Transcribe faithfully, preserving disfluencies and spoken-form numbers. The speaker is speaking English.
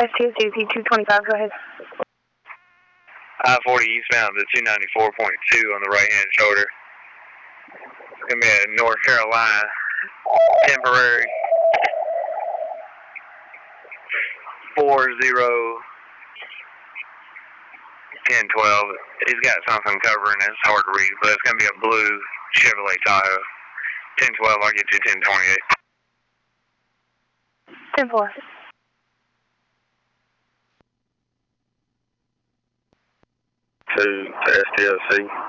S T S D C two twenty-five, go ahead. I forty eastbound to two ninety-four point two on the right-hand shoulder. It's going to be a North Carolina, temporary, four zero ten twelve. He's got something covering it. It's hard to read, but it's going to be a blue Chevrolet Tahoe. ten twelve, I'll get you ten twenty-eight. ten four. To S T S C.